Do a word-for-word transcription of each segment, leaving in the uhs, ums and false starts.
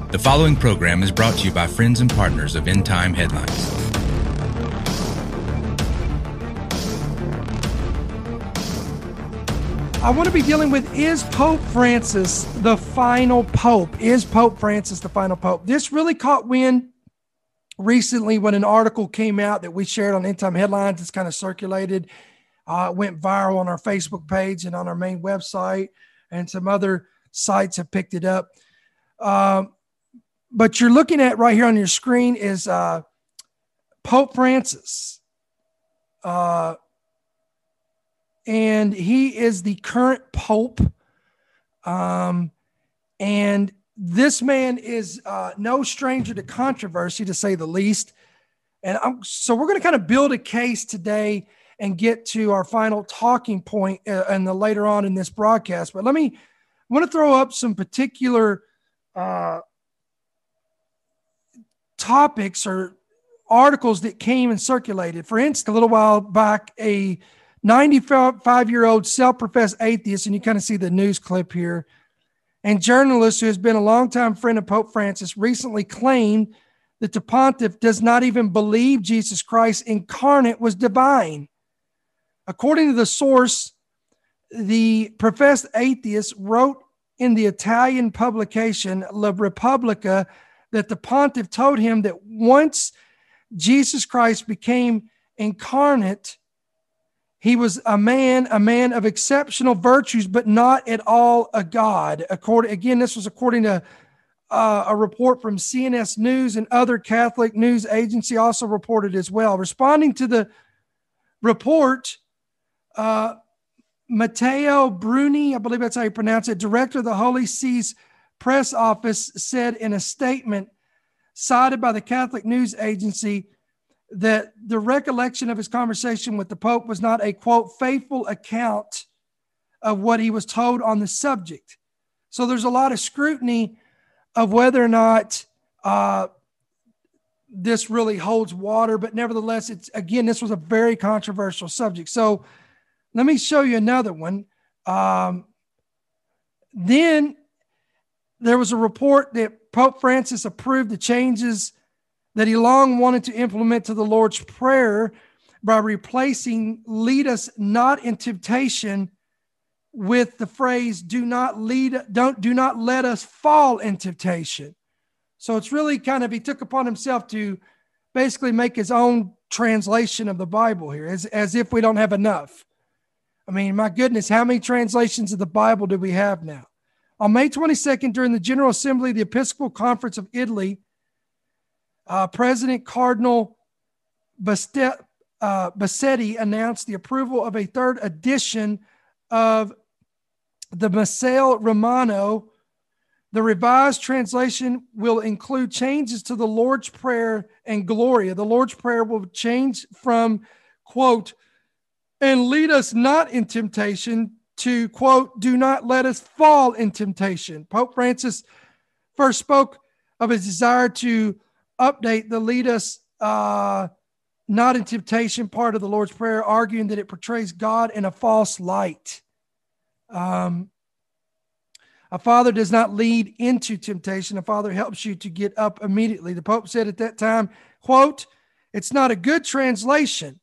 The following program is brought to you by friends and partners of End Time Headlines. I want to be dealing with, is Pope Francis the final pope? Is Pope Francis the final pope? This really caught wind recently when an article came out that we shared on End Time Headlines. It's kind of circulated. Uh, it went viral on our Facebook page and on our main website, and some other sites have picked it up. Um, but you're looking at right here on your screen is uh, Pope Francis. Uh, and he is the current pope. Um, and this man is uh, no stranger to controversy, to say the least. And I'm, so we're going to kind of build a case today and get to our final talking point uh, and the later on in this broadcast. But let me, I want to throw up some particular uh, topics or articles that came and circulated. For instance, a little while back, a ninety-five-year-old self-professed atheist, and you kind of see the news clip here, and journalist who has been a longtime friend of Pope Francis, recently claimed that the pontiff does not even believe Jesus Christ incarnate was divine. According to the source, the professed atheist wrote in the Italian publication La Repubblica that the pontiff told him that once Jesus Christ became incarnate, he was a man, a man of exceptional virtues, but not at all a God. According, again, this was according to uh, a report from C N S News, and other Catholic news agency also reported as well. Responding to the report, uh, Matteo Bruni, I believe that's how you pronounce it, director of the Holy See's press office, said in a statement cited by the Catholic news agency that the recollection of his conversation with the Pope was not a, quote, faithful account of what he was told on the subject. So there's a lot of scrutiny of whether or not uh, this really holds water, but nevertheless, it's, again, this was a very controversial subject. So let me show you another one. Um, then there was a report that Pope Francis approved the changes that he long wanted to implement to the Lord's Prayer by replacing "lead us not in temptation" with the phrase "do not lead, don't, do not let us fall in temptation." So it's really kind of, he took upon himself to basically make his own translation of the Bible here, as, as if we don't have enough. I mean, my goodness, how many translations of the Bible do we have now? On May twenty-second, during the General Assembly of the Episcopal Conference of Italy, uh, President Cardinal Baste- uh, Bassetti announced the approval of a third edition of the Missale Romano. The revised translation will include changes to the Lord's Prayer and Gloria. The Lord's Prayer will change from, quote, "and lead us not in temptation," to, quote, "do not let us fall in temptation." Pope Francis first spoke of his desire to update the "lead us uh, not in temptation" part of the Lord's Prayer, arguing that it portrays God in a false light. Um, a father does not lead into temptation. A father helps you to get up immediately. The Pope said at that time, quote, "it's not a good translation."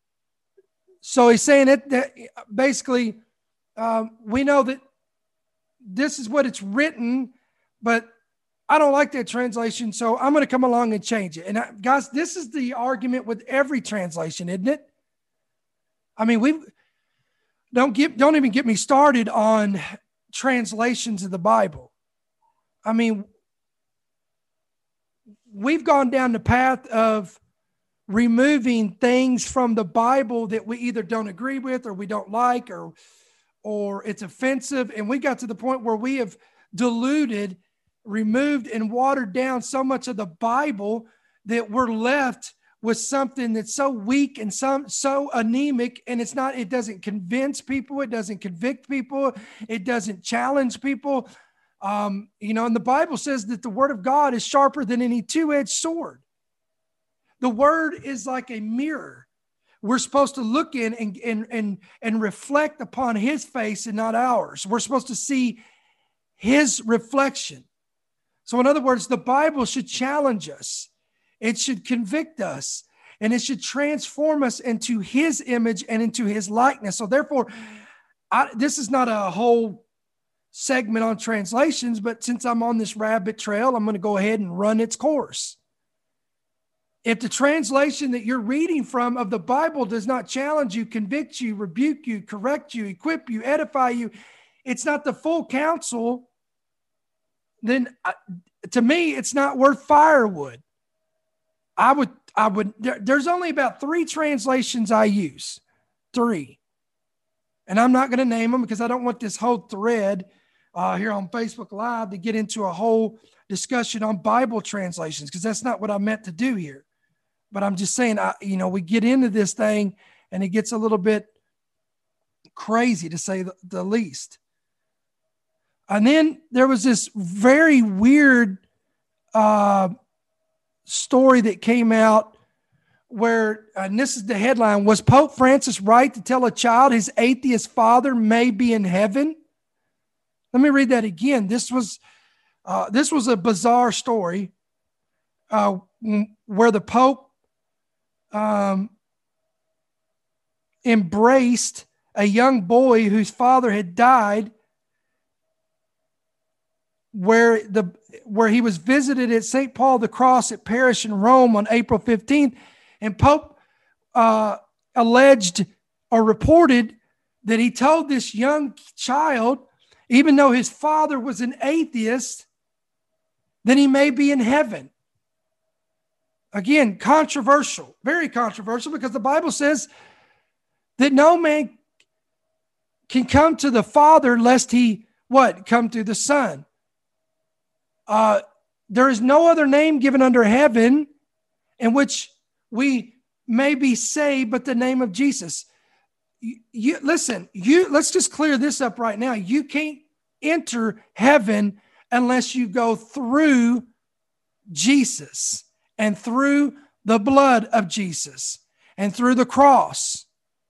So he's saying it, that basically, um, we know that this is what it's written, but I don't like that translation, so I'm going to come along and change it. And I, guys, this is the argument with every translation, isn't it? I mean, we don't get, don't even get me started on translations of the Bible. I mean, we've gone down the path of removing things from the Bible that we either don't agree with or we don't like, or or it's offensive. And we got to the point where we have diluted, removed, and watered down so much of the Bible that we're left with something that's so weak and some so anemic, and it's not, it doesn't convince people, it doesn't convict people, it doesn't challenge people. Um, you know, and the Bible says that the word of God is sharper than any two-edged sword. The word is like a mirror. We're supposed to look in and, and, and, and reflect upon his face and not ours. We're supposed to see his reflection. So in other words, the Bible should challenge us. It should convict us, and it should transform us into his image and into his likeness. So therefore, I, this is not a whole segment on translations, but since I'm on this rabbit trail, I'm going to go ahead and run its course. If the translation that you're reading from of the Bible does not challenge you, convict you, rebuke you, correct you, equip you, edify you, it's not the full counsel, then uh, to me, it's not worth firewood. I would, I would, there, there's only about three translations I use, three. And I'm not going to name them because I don't want this whole thread uh, here on Facebook Live to get into a whole discussion on Bible translations, because that's not what I meant to do here. But I'm just saying, I, you know, we get into this thing and it gets a little bit crazy, to say the, the least. And then there was this very weird uh, story that came out where, and this is the headline, was Pope Francis right to tell a child his atheist father may be in heaven? Let me read that again. This was, uh, this was a bizarre story uh, where the Pope um, embraced a young boy whose father had died, where the where he was visited at Saint Paul the Cross at parish in Rome on April fifteenth, and Pope uh, alleged or reported that he told this young child, even though his father was an atheist, then he may be in heaven. Again, controversial, very controversial, because the Bible says that no man can come to the Father lest he, what, come to the Son. Uh, there is no other name given under heaven in which we may be saved but the name of Jesus. You, you listen, you let's just clear this up right now. You can't enter heaven unless you go through Jesus and through the blood of Jesus and through the cross.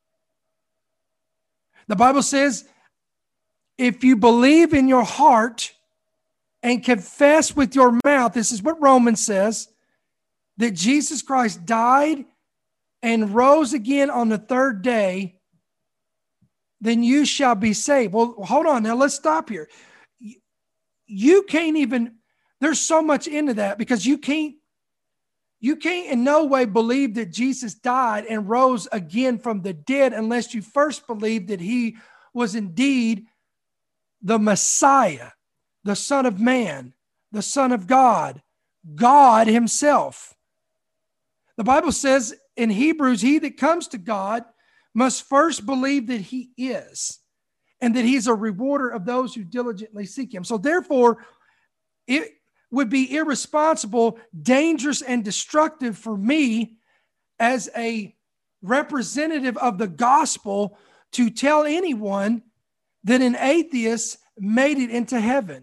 The Bible says, if you believe in your heart and confess with your mouth, this is what Romans says, that Jesus Christ died and rose again on the third day, then you shall be saved. Well, hold on. Now let's stop here. You can't even, there's so much into that, because you can't, you can't in no way believe that Jesus died and rose again from the dead unless you first believe that he was indeed the Messiah, the Son of Man, the Son of God, God himself. The Bible says in Hebrews, he that comes to God must first believe that he is, and that he's a rewarder of those who diligently seek him. So therefore, it would be irresponsible, dangerous, and destructive for me as a representative of the gospel to tell anyone that an atheist made it into heaven.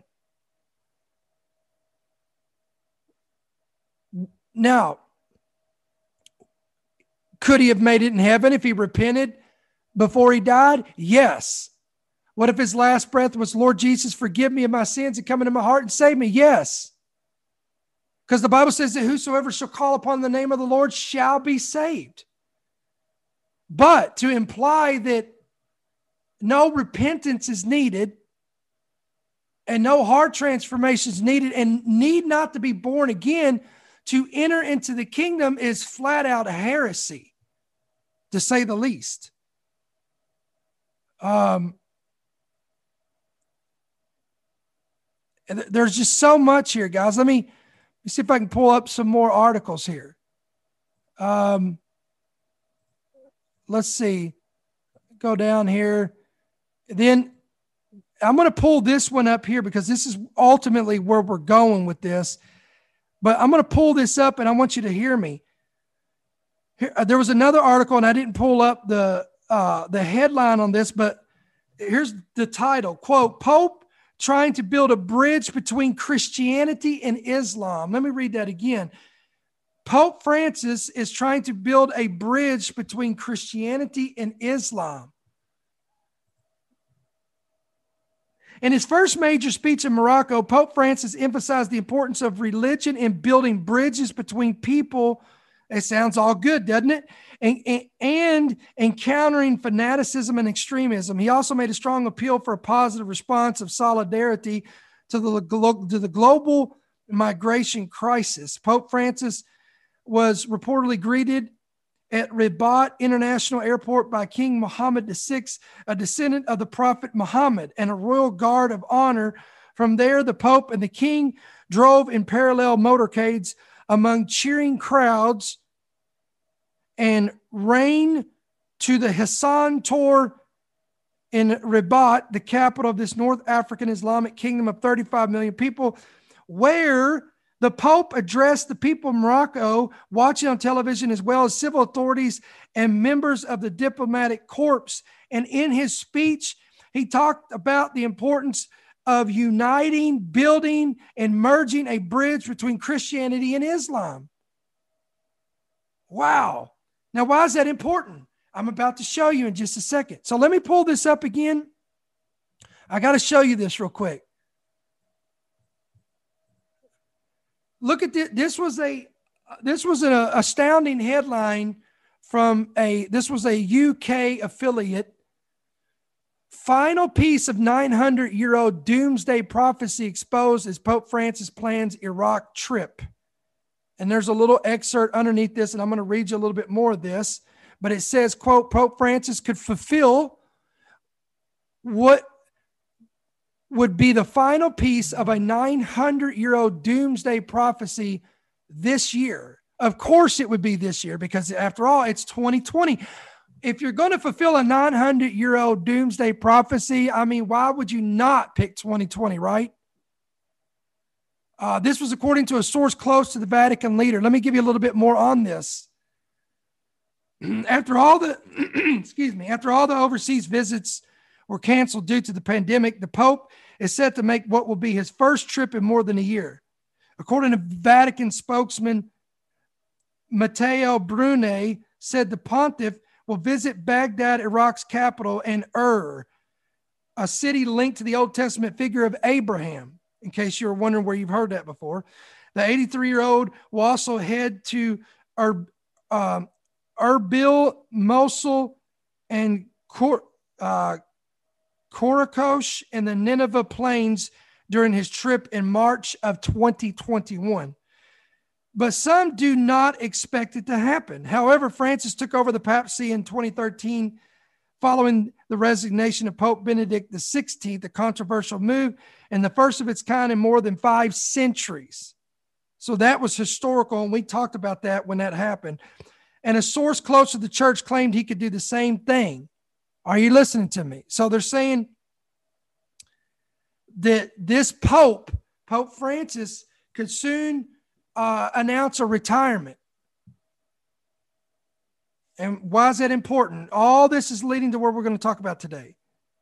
Now, could he have made it in heaven if he repented before he died? Yes. What if his last breath was, Lord Jesus, forgive me of my sins and come into my heart and save me? Yes. Because the Bible says that whosoever shall call upon the name of the Lord shall be saved. But to imply that no repentance is needed and no heart transformation is needed and need not to be born again to enter into the kingdom is flat out heresy, to say the least. Um, there's just so much here, guys. Let me, let me see if I can pull up some more articles here. Um, let's see. Go down here. Then I'm going to pull this one up here because this is ultimately where we're going with this. But I'm going to pull this up and I want you to hear me. Here, uh, there was another article and I didn't pull up the uh, the headline on this, but here's the title, quote, Pope trying to build a bridge between Christianity and Islam. Let me read that again. Pope Francis is trying to build a bridge between Christianity and Islam. In his first major speech in Morocco, Pope Francis emphasized the importance of religion in building bridges between people. It sounds all good, doesn't it? And, and, and encountering fanaticism and extremism. He also made a strong appeal for a positive response of solidarity to the, to the global migration crisis. Pope Francis was reportedly greeted at Rabat International Airport by King Mohammed the sixth, a descendant of the Prophet Muhammad, and a royal guard of honor. From there, the Pope and the King drove in parallel motorcades among cheering crowds and ran to the Hassan Tour in Rabat, the capital of this North African Islamic kingdom of thirty-five million people, where the Pope addressed the people of Morocco watching on television, as well as civil authorities and members of the diplomatic corps. And in his speech, he talked about the importance of uniting, building, and merging a bridge between Christianity and Islam. Wow. Now, why is that important? I'm about to show you in just a second. So let me pull this up again. I got to show you this real quick. Look at this. This was a this was an astounding headline from a this was a U K affiliate. Final piece of nine hundred year old doomsday prophecy exposed as Pope Francis plans Iraq trip. And there's a little excerpt underneath this, and I'm going to read you a little bit more of this. But it says, quote, Pope Francis could fulfill what would be the final piece of a nine hundred year old doomsday prophecy this year. Of course it would be this year, because after all, it's twenty twenty. If you're going to fulfill a nine hundred year old doomsday prophecy, I mean, why would you not pick twenty twenty, right? Uh, this was according to a source close to the Vatican leader. Let me give you a little bit more on this. After all the, excuse me, after all the overseas visits were canceled due to the pandemic, the Pope is set to make what will be his first trip in more than a year. According to Vatican spokesman Matteo Bruni, said the pontiff will visit Baghdad, Iraq's capital, and Ur, a city linked to the Old Testament figure of Abraham, in case you're wondering where you've heard that before. The eighty-three-year-old will also head to Ur, um, Erbil, Mosul, and Kor, uh, Korakosh and the Nineveh plains during his trip in March of twenty twenty-one. But some do not expect it to happen. However, Francis took over the papacy in twenty thirteen following the resignation of Pope Benedict the sixteenth, a controversial move and the first of its kind in more than five centuries. So that was historical, and we talked about that when that happened. And a source close to the church claimed he could do the same thing. Are you listening to me? So they're saying that this Pope, Pope Francis, could soon uh, announce a retirement. And why is that important? All this is leading to what we're going to talk about today.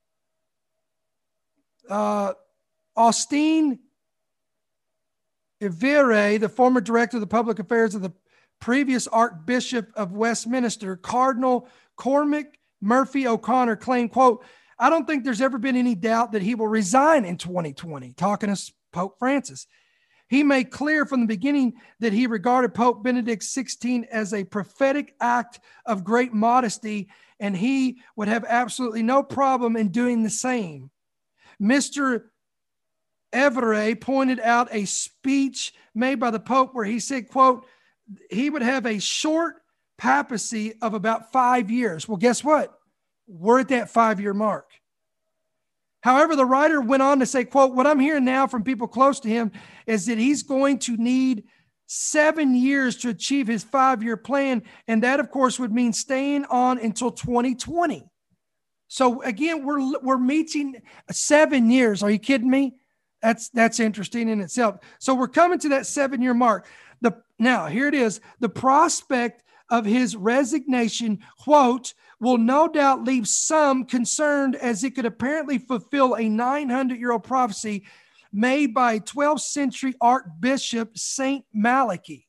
Uh, Austin Ivere, the former director of the public affairs of the previous Archbishop of Westminster, Cardinal Cormac Murphy O'Connor, claimed, quote, I don't think there's ever been any doubt that he will resign in twenty twenty, talking to Pope Francis. He made clear from the beginning that he regarded Pope Benedict the sixteenth as a prophetic act of great modesty, and he would have absolutely no problem in doing the same. Mister Evere pointed out a speech made by the Pope where he said, quote, he would have a short papacy of about five years. Well, guess what? We're at that five-year mark. However, the writer went on to say, quote, what I'm hearing now from people close to him is that he's going to need seven years to achieve his five-year plan. And that, of course, would mean staying on until twenty twenty. So again, we're, we're meeting seven years. Are you kidding me? That's, that's interesting in itself. So we're coming to that seven-year mark. The, now, here it is. The prospect of his resignation, quote, will no doubt leave some concerned, as it could apparently fulfill a nine hundred year old prophecy made by twelfth century Archbishop Saint Malachy.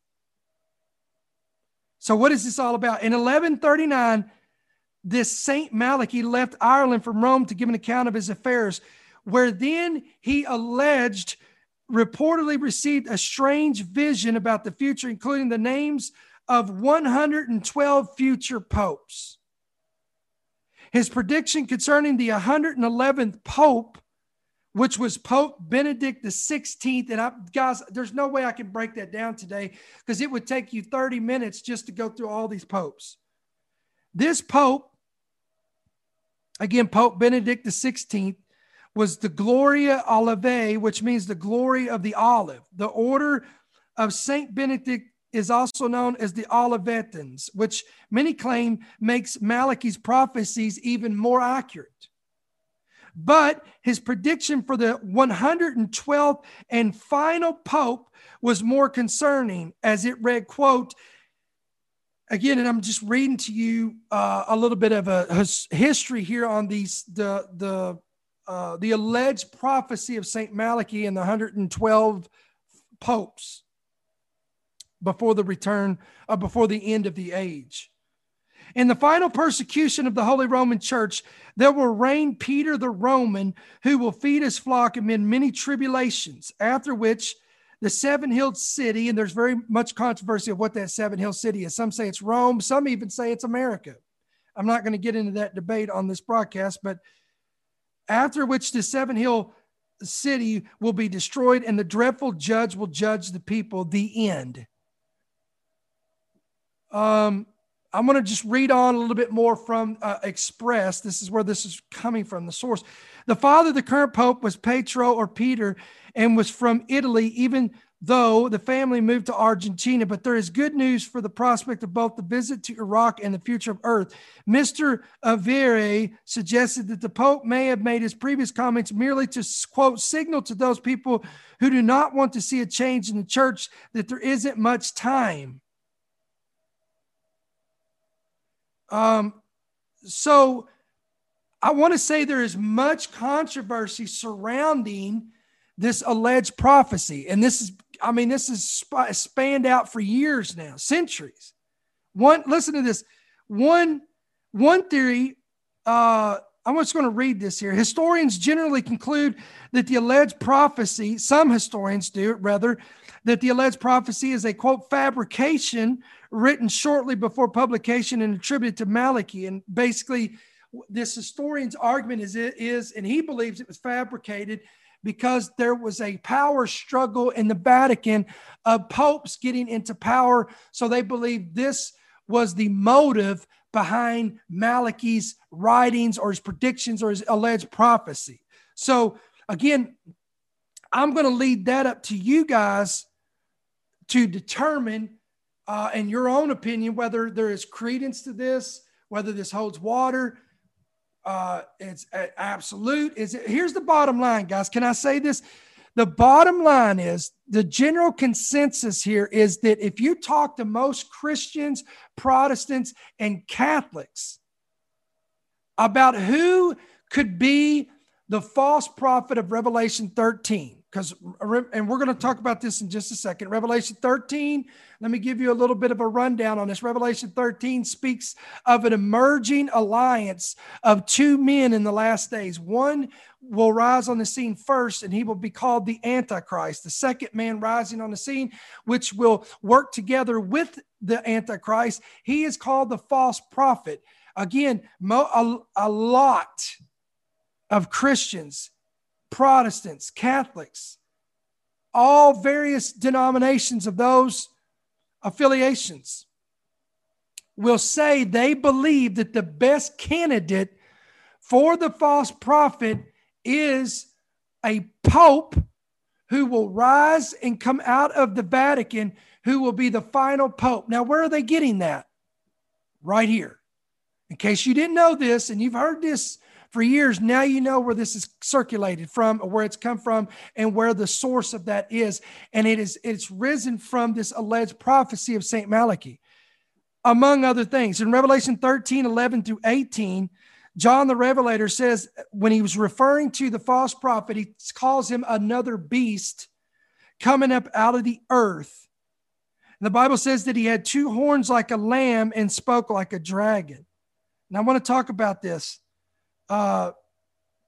So what is this all about? In eleven thirty-nine, this Saint Malachy left Ireland from Rome to give an account of his affairs. where then he alleged, reportedly received a strange vision about the future, including the names of one hundred twelve future popes. His prediction concerning the one hundred eleventh pope, which was Pope Benedict the sixteenth. And I, guys, there's no way I can break that down today because it would take you thirty minutes just to go through all these popes. This pope, again, Pope Benedict the sixteenth, was the Gloria Olivae, which means the glory of the olive. The order of Saint Benedict is also known as the Olivetans, which many claim makes Malachi's prophecies even more accurate. But his prediction for the one hundred twelfth and final pope was more concerning, as it read, quote, again, and I'm just reading to you uh, a little bit of a his history here on these the the uh, the alleged prophecy of Saint Malachi and the one hundred twelve popes before the return, uh, before the end of the age. In the final persecution of the Holy Roman Church, there will reign Peter the Roman, who will feed his flock amid many tribulations, after which the seven-hilled city, and there's very much controversy of what that seven-hilled city is. Some say it's Rome. Some even say it's America. I'm not going to get into that debate on this broadcast, but after which the seven-hill city will be destroyed and the dreadful judge will judge the people, the end. Um, I'm going to just read on a little bit more from uh, Express. This is where this is coming from, the source. The father of the current pope was Petro or Peter and was from Italy, even though the family moved to Argentina. But there is good news for the prospect of both the visit to Iraq and the future of Earth. Mister Avere suggested that the pope may have made his previous comments merely to, quote, signal to those people who do not want to see a change in the church that there isn't much time. Um, so I want to say there is much controversy surrounding this alleged prophecy. And this is, I mean, this is sp- spanned out for years now, centuries. One, listen to this. One, one theory, uh, I'm just going to read this here. Historians generally conclude that the alleged prophecy, some historians do it rather, that the alleged prophecy is a, quote, fabrication written shortly before publication and attributed to Malachi. And basically, this historian's argument is, it is, and he believes it was fabricated because there was a power struggle in the Vatican of popes getting into power. So they believe this was the motive behind Malachi's writings or his predictions or his alleged prophecy. So again, I'm going to lead that up to you guys to determine, uh, in your own opinion, whether there is credence to this, whether this holds water. Uh, it's absolute. Is it? Here's the bottom line, guys. Can I say this? The bottom line is the general consensus here is that if you talk to most Christians, Protestants, and Catholics about who could be the false prophet of Revelation thirteen, because, and we're going to talk about this in just a second. Revelation thirteen, let me give you a little bit of a rundown on this. Revelation thirteen speaks of an emerging alliance of two men in the last days. One will rise on the scene first, and he will be called the Antichrist. The second man rising on the scene, which will work together with the Antichrist, he is called the false prophet. Again, mo- a, a lot of Christians, Protestants, Catholics, all various denominations of those affiliations will say they believe that the best candidate for the false prophet is a pope who will rise and come out of the Vatican, who will be the final pope. Now, where are they getting that? Right here. In case you didn't know this, and you've heard this for years, now you know where this is circulated from, or where it's come from, and where the source of that is. And it is, it's risen from this alleged prophecy of Saint Malachi, among other things. In Revelation thirteen, eleven through eighteen, John the Revelator says, when he was referring to the false prophet, he calls him another beast coming up out of the earth. And the Bible says that he had two horns like a lamb and spoke like a dragon. And I want to talk about this. Uh,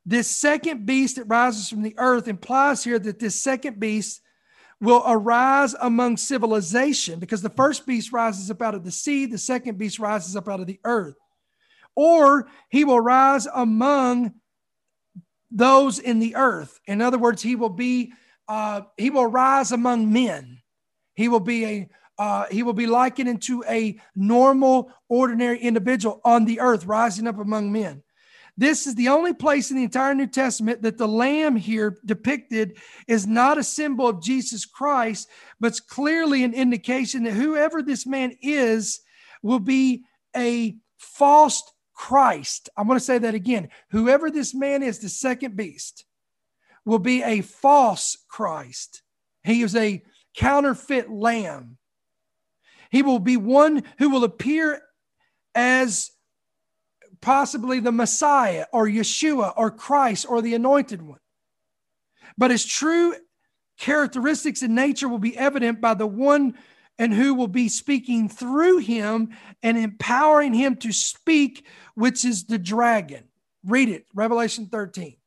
This second beast that rises from the earth implies here that this second beast will arise among civilization, because the first beast rises up out of the sea, the second beast rises up out of the earth. Or he will rise among those in the earth. In other words, he will be uh, he will rise among men. He will be a uh, he will be likened into a normal, ordinary individual on the earth, rising up among men. This is the only place in the entire New Testament that the lamb here depicted is not a symbol of Jesus Christ, but it's clearly an indication that whoever this man is will be a false Christ. I'm going to say that again. Whoever this man is, the second beast, will be a false Christ. He is a counterfeit lamb. He will be one who will appear as possibly the Messiah or Yeshua or Christ or the anointed one. But his true characteristics and nature will be evident by the one and who will be speaking through him and empowering him to speak, which is the dragon. Read it, Revelation thirteen.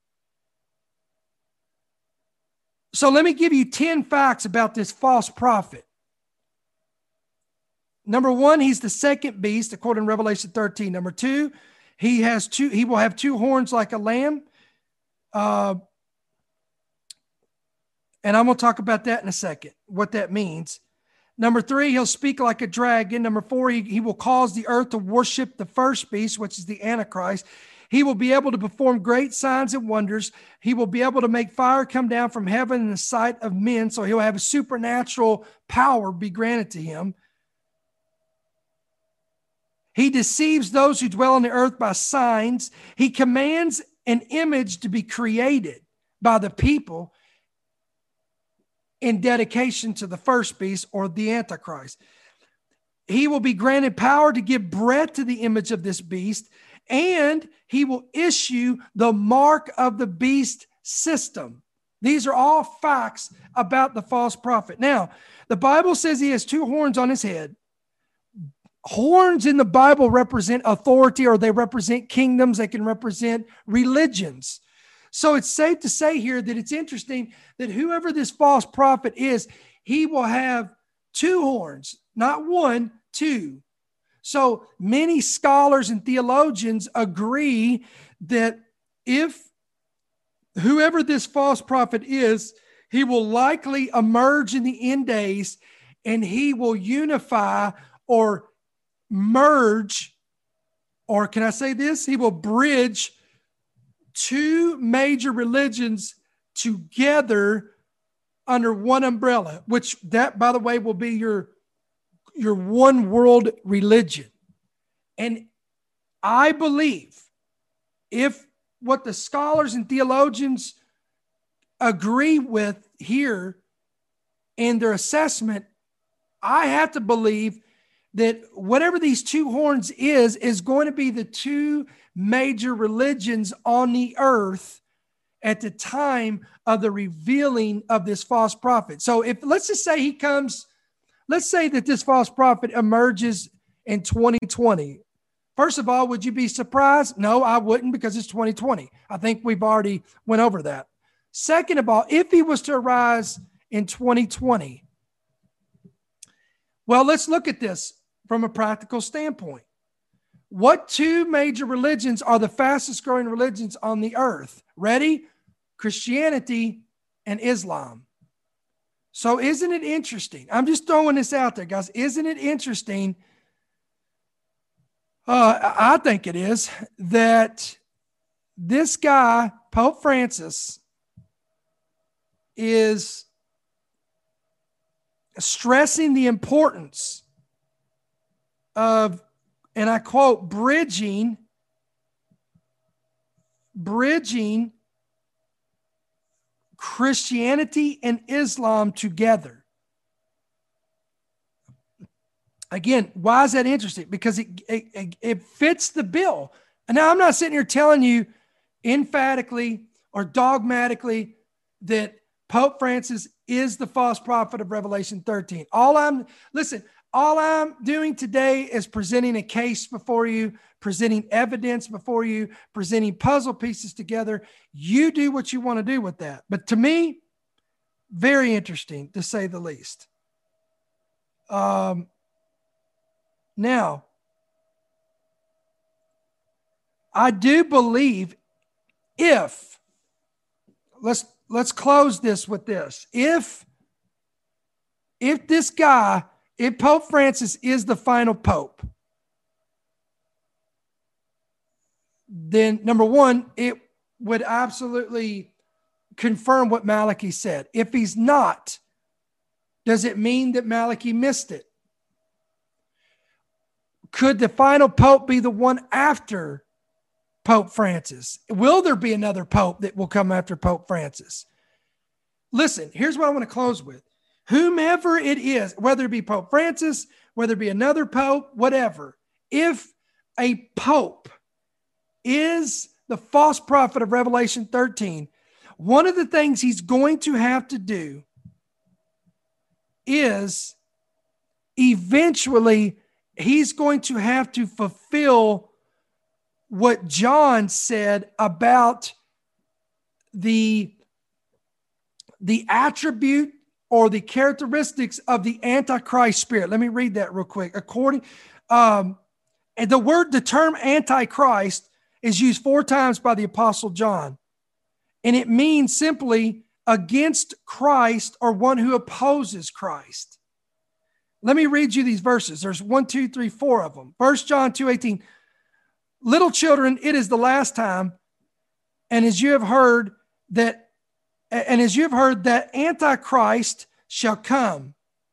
So let me give you ten facts about this false prophet. Number one, he's the second beast, according to Revelation thirteen. Number two, he has two, he will have two horns like a lamb. Uh, and I'm going to talk about that in a second, what that means. Number three, he'll speak like a dragon. Number four, he, he will cause the earth to worship the first beast, which is the Antichrist. He will be able to perform great signs and wonders. He will be able to make fire come down from heaven in the sight of men. So he'll have a supernatural power be granted to him. He deceives those who dwell on the earth by signs. He commands an image to be created by the people in dedication to the first beast or the Antichrist. He will be granted power to give breath to the image of this beast, and he will issue the mark of the beast system. These are all facts about the false prophet. Now, the Bible says he has two horns on his head. Horns in the Bible represent authority, or they represent kingdoms. They can represent religions. So it's safe to say here that it's interesting that whoever this false prophet is, he will have two horns, not one, two. So many scholars and theologians agree that if whoever this false prophet is, he will likely emerge in the end days, and he will unify or merge, or can I say this? He will bridge two major religions together under one umbrella, which that, by the way, will be your, your one world religion. And I believe if what the scholars and theologians agree with here in their assessment, I have to believe that whatever these two horns is, is going to be the two major religions on the earth at the time of the revealing of this false prophet. So if, let's just say he comes, let's say that this false prophet emerges in twenty twenty. First of all, would you be surprised? No, I wouldn't, because it's twenty twenty. I think we've already went over that. Second of all, if he was to arise in twenty twenty, well, let's look at this from a practical standpoint. What two major religions are the fastest growing religions on the earth? Ready? Christianity and Islam. So isn't it interesting? I'm just throwing this out there, guys. Isn't it interesting? Uh, I think it is, that this guy, Pope Francis, is stressing the importance of, and I quote, bridging, bridging Christianity and Islam together. Again, why is that interesting? Because it, it, it fits the bill. And now I'm not sitting here telling you emphatically or dogmatically that Pope Francis is the false prophet of Revelation thirteen. All I'm, listen, All I'm doing today is presenting a case before you, presenting evidence before you, presenting puzzle pieces together. You do what you want to do with that. But to me, very interesting, to say the least. Um, now, I do believe if, let's let's close this with this. If, if this guy, if Pope Francis is the final pope, then number one, it would absolutely confirm what Malachi said. If he's not, does it mean that Malachi missed it? Could the final pope be the one after Pope Francis? Will there be another pope that will come after Pope Francis? Listen, here's what I want to close with. Whomever it is, whether it be Pope Francis, whether it be another pope, whatever, if a pope is the false prophet of Revelation thirteen, one of the things he's going to have to do is eventually he's going to have to fulfill what John said about the, the attribute or the characteristics of the Antichrist spirit. Let me read that real quick. According, um, and the word, the term Antichrist is used four times by the Apostle John. And it means simply against Christ or one who opposes Christ. Let me read you these verses. There's one, two, three, four of them. First John two eighteen. Little children, it is the last time. And as you have heard that, and as you have heard that Antichrist shall come.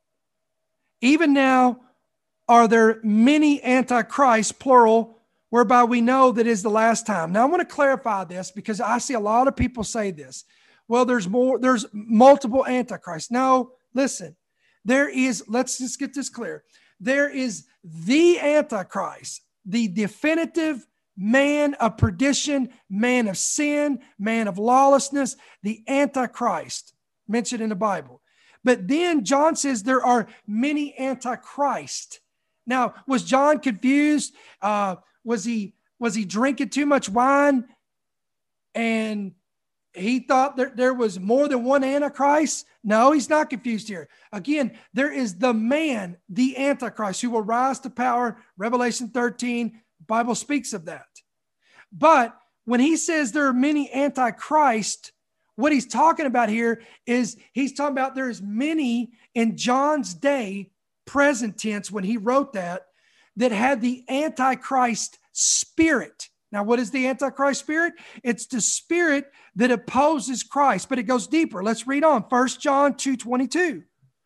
Even now are there many Antichrists, plural, whereby we know that is the last time. Now I want to clarify this because I see a lot of people say this. Well, there's more, there's multiple Antichrists. No, listen, there is, let's just get this clear. There is the Antichrist, the definitive man of perdition, man of sin, man of lawlessness, the Antichrist mentioned in the Bible. But then John says there are many Antichrist. Now, was John confused? Uh, was he, was he drinking too much wine and he thought that there was more than one Antichrist? No, he's not confused here. Again, there is the man, the Antichrist, who will rise to power. Revelation thirteen, the Bible speaks of that. But when he says there are many Antichrist, what he's talking about here is he's talking about there's many in John's day, present tense, when he wrote that, that had the Antichrist spirit. Now, what is the Antichrist spirit? It's the spirit that opposes Christ, but it goes deeper. Let's read on. First John two twenty-two.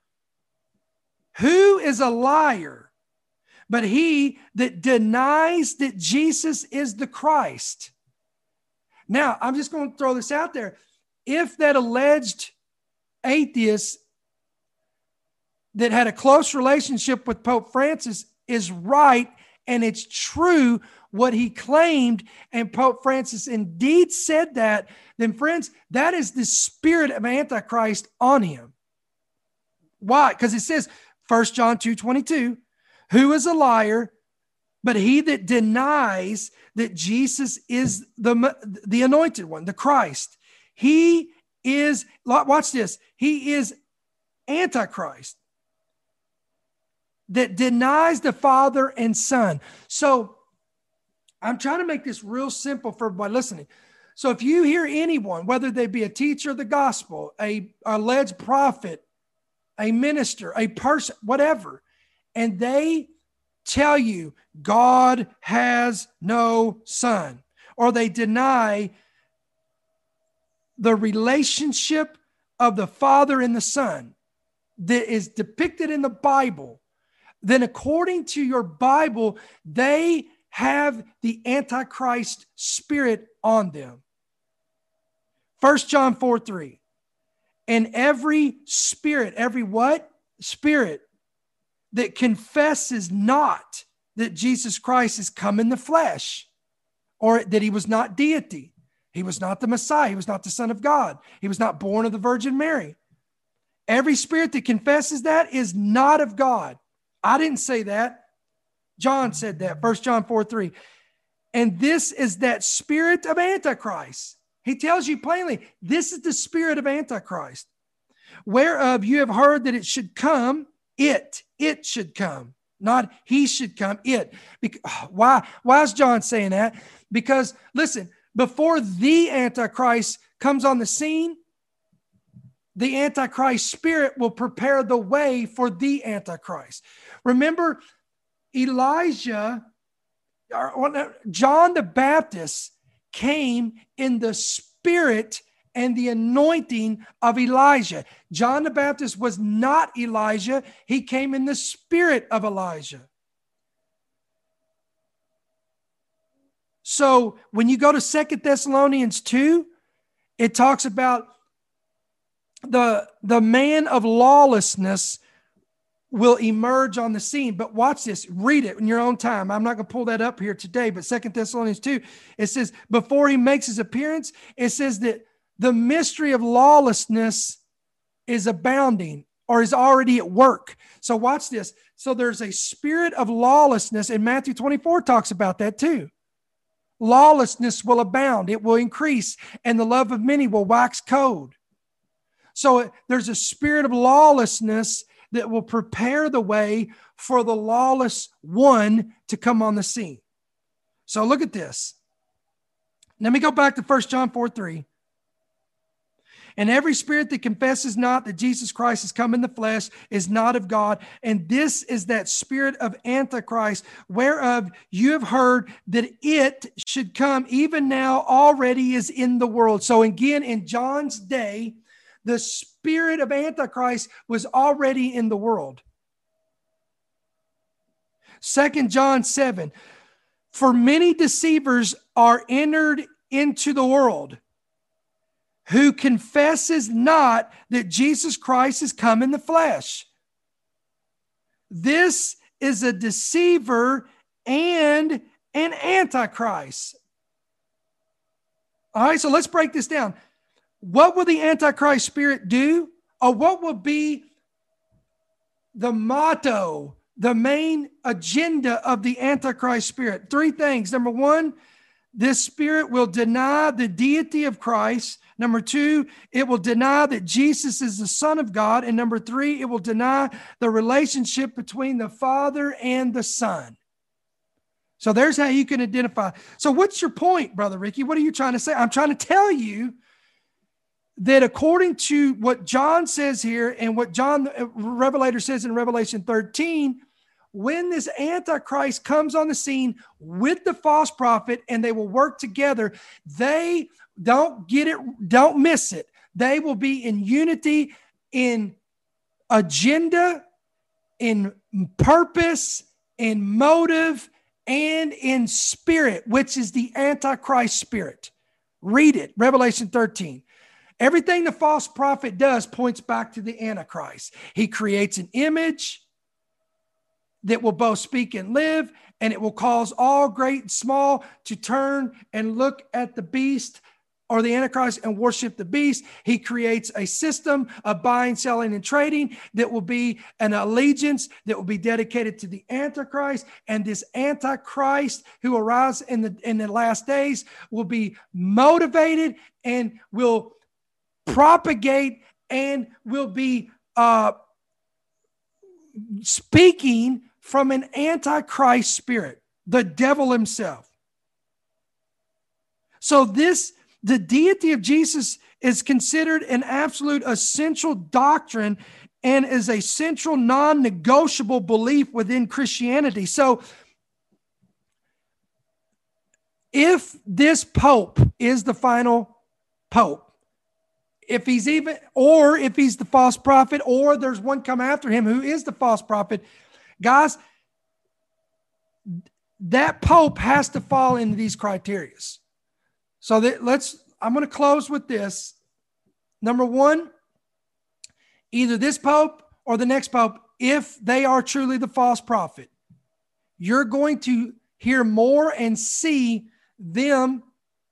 Who is a liar, but he that denies that Jesus is the Christ? Now, I'm just going to throw this out there. If that alleged atheist that had a close relationship with Pope Francis is right, and it's true what he claimed, and Pope Francis indeed said that, then friends, that is the spirit of Antichrist on him. Why? Because it says, First John two twenty-two, who is a liar, but he that denies that Jesus is the, the anointed one, the Christ. He is, watch this, he is Antichrist that denies the Father and Son. So I'm trying to make this real simple for everybody listening. So if you hear anyone, whether they be a teacher of the gospel, a alleged prophet, a minister, a person, whatever, and they tell you God has no son, or they deny the relationship of the Father and the Son that is depicted in the Bible, then according to your Bible, they have the Antichrist spirit on them. First John four three. And every spirit, every what? Spirit that confesses not that Jesus Christ has come in the flesh, or that he was not deity. He was not the Messiah. He was not the Son of God. He was not born of the Virgin Mary. Every spirit that confesses that is not of God. I didn't say that. John said that, First John four three. And this is that spirit of Antichrist. He tells you plainly, this is the spirit of Antichrist, whereof you have heard that it should come. It, it should come, not he should come, it. Because, why, why is John saying that? Because listen, before the Antichrist comes on the scene, the Antichrist spirit will prepare the way for the Antichrist. Remember, Elijah, or John the Baptist came in the spirit and the anointing of Elijah. John the Baptist was not Elijah. He came in the spirit of Elijah. So when you go to Second Thessalonians two, it talks about the, the man of lawlessness will emerge on the scene. But watch this. Read it in your own time. I'm not going to pull that up here today, but Second Thessalonians two, it says, before he makes his appearance, it says that the mystery of lawlessness is abounding or is already at work. So watch this. So there's a spirit of lawlessness, and Matthew twenty-four talks about that too. Lawlessness will abound. It will increase, and the love of many will wax cold. So there's a spirit of lawlessness that will prepare the way for the lawless one to come on the scene. So look at this. Let me go back to First John four three. And every spirit that confesses not that Jesus Christ has come in the flesh is not of God. And this is that spirit of Antichrist, whereof you have heard that it should come, even now already is in the world. So again, in John's day, the spirit of Antichrist was already in the world. Second John seven, for many deceivers are entered into the world, who confesses not that Jesus Christ has come in the flesh. This is a deceiver and an antichrist. All right, so let's break this down. What will the Antichrist spirit do? Or what will be the motto, the main agenda of the Antichrist spirit? Three things. Number one, this spirit will deny the deity of Christ. Number two, it will deny that Jesus is the Son of God. And number three, it will deny the relationship between the Father and the Son. So there's how you can identify. So what's your point, Brother Ricky? What are you trying to say? I'm trying to tell you that according to what John says here and what John the Revelator says in Revelation thirteen, when this Antichrist comes on the scene with the false prophet and they will work together, they don't get it, don't miss it. They will be in unity, in agenda, in purpose, in motive, and in spirit, which is the Antichrist spirit. Read it, Revelation thirteen. Everything the false prophet does points back to the Antichrist. He creates an image that will both speak and live, and it will cause all great and small to turn and look at the beast or the Antichrist and worship the beast. He creates a system of buying, selling, and trading that will be an allegiance that will be dedicated to the Antichrist. And this Antichrist who arrives in the, in the last days will be motivated and will propagate and will be uh, speaking from an Antichrist spirit, the devil himself. So this, the deity of Jesus is considered an absolute essential doctrine and is a central non-negotiable belief within Christianity. So if this Pope is the final Pope, if he's even, or if he's the false prophet, or there's one come after him who is the false prophet, guys, that Pope has to fall into these criteria. So that let's, I'm going to close with this. Number one, either this Pope or the next Pope, if they are truly the false prophet, you're going to hear more and see them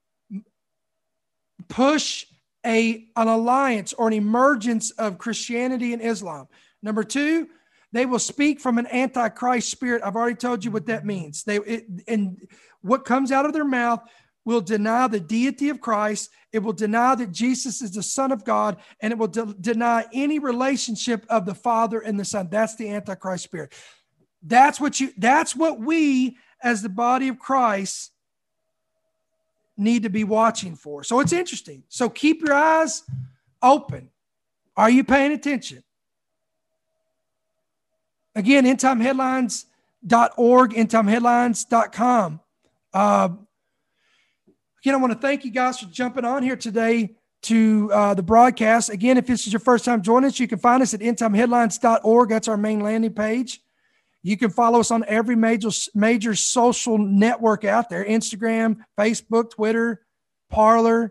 push a, an alliance or an emergence of Christianity and Islam. Number two, They will speak from an antichrist spirit. I've already told you what that means. They it, and what comes out of their mouth will deny the deity of Christ. It will deny that Jesus is the Son of God, and it will de- deny any relationship of the Father and the Son. That's the antichrist spirit. That's what you. That's what we, as the body of Christ, need to be watching for. So it's interesting. So keep your eyes open. Are you paying attention? Again, end time headlines dot org, end time headlines dot com. Uh, again, I want to thank you guys for jumping on here today to uh, the broadcast. Again, if this is your first time joining us, you can find us at end time headlines dot org. That's our main landing page. You can follow us on every major major social network out there: Instagram, Facebook, Twitter, Parler,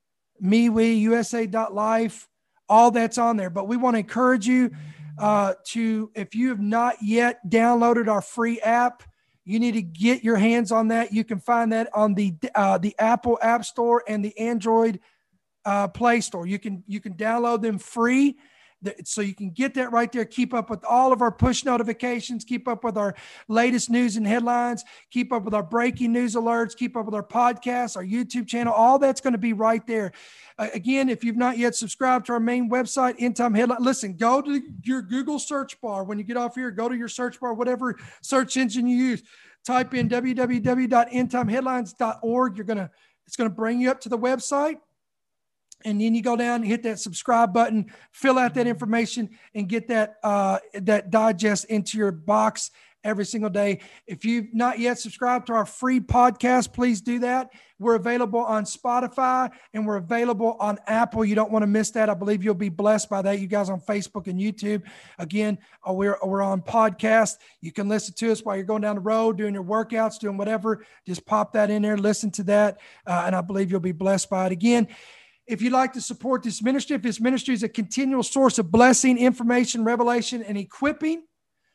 MeWe, U S A dot life. All that's on there. But we want to encourage you uh, to, if you have not yet downloaded our free app, you need to get your hands on that. You can find that on the uh, the Apple App Store and the Android uh, Play Store. You can you can download them free. So you can get that right there. Keep up with all of our push notifications. Keep up with our latest news and headlines. Keep up with our breaking news alerts. Keep up with our podcasts, our YouTube channel. All that's going to be right there. Uh, again, if you've not yet subscribed to our main website, End Time Headline, listen, go to your Google search bar. When you get off here, go to your search bar, whatever search engine you use. Type in w w w dot end time headlines dot org. You're going to, it's going to bring you up to the website. And then you go down and hit that subscribe button, fill out that information, and get that uh, that digest into your box every single day. If you've not yet subscribed to our free podcast, please do that. We're available on Spotify and we're available on Apple. You don't want to miss that. I believe you'll be blessed by that. You guys on Facebook and YouTube. Again, uh, we're, we're on podcast. You can listen to us while you're going down the road, doing your workouts, doing whatever. Just pop that in there, listen to that, uh, and I believe you'll be blessed by it. Again, if you'd like to support this ministry, if this ministry is a continual source of blessing, information, revelation, and equipping,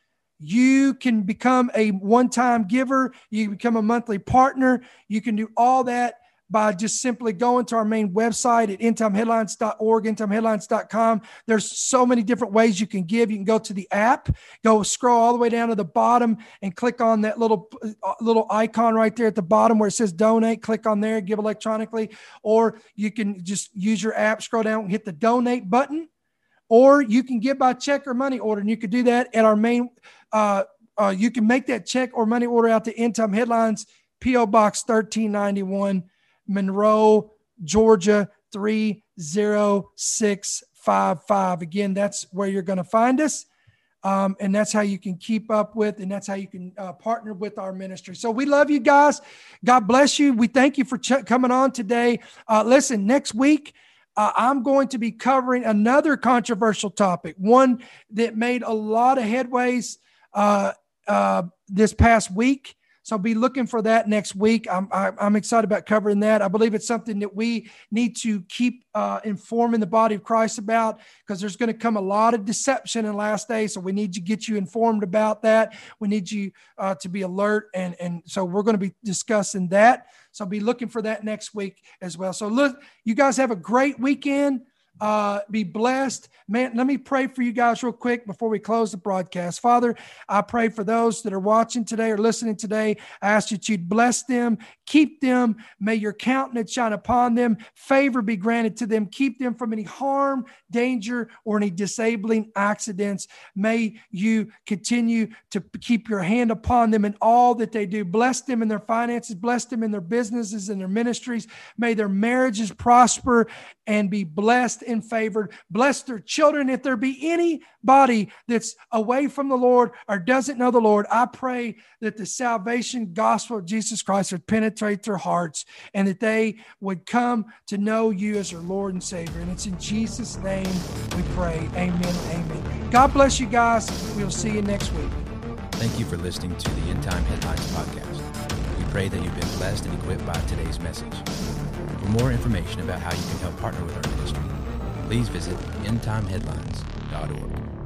you can become a one-time giver. You can become a monthly partner. You can do all that by just simply going to our main website at end time headlines dot org, end time headlines dot com. There's so many different ways you can give. You can go to the app, go scroll all the way down to the bottom and click on that little, uh, little icon right there at the bottom where it says donate. Click on there, give electronically, or you can just use your app, scroll down and hit the donate button, or you can give by check or money order. And you could do that at our main, uh, uh, you can make that check or money order out to End Time Headlines, P O Box thirteen ninety-one, Monroe, Georgia, three zero six five five. Again, that's where you're going to find us. Um, and that's how you can keep up with, and that's how you can uh, partner with our ministry. So we love you guys. God bless you. We thank you for ch- coming on today. Uh, listen, next week, uh, I'm going to be covering another controversial topic, one that made a lot of headways uh, uh, this past week. So be looking for that next week. I'm, I'm excited about covering that. I believe it's something that we need to keep uh, informing the body of Christ about, because there's going to come a lot of deception in the last days. So we need to get you informed about that. We need you uh, to be alert. And, and so we're going to be discussing that. So be looking for that next week as well. So look, you guys have a great weekend. Uh, be blessed. Man, let me pray for you guys real quick before we close the broadcast. Father, I pray for those that are watching today or listening today. I ask that you'd bless them, keep them. May your countenance shine upon them. Favor be granted to them. Keep them from any harm, danger, or any disabling accidents. May you continue to keep your hand upon them in all that they do. Bless them in their finances. Bless them in their businesses and their ministries. May their marriages prosper and be blessed and favored. Bless their children. If there be anybody that's away from the Lord or doesn't know the Lord, I pray that the salvation gospel of Jesus Christ would penetrate their hearts and that they would come to know you as their Lord and Savior. And it's in Jesus' name we pray. Amen. Amen. God bless you guys. We'll see you next week. Thank you for listening to the End Time Headlines podcast. We pray that you've been blessed and equipped by today's message. For more information about how you can help partner with our ministry, please visit end time headlines dot org.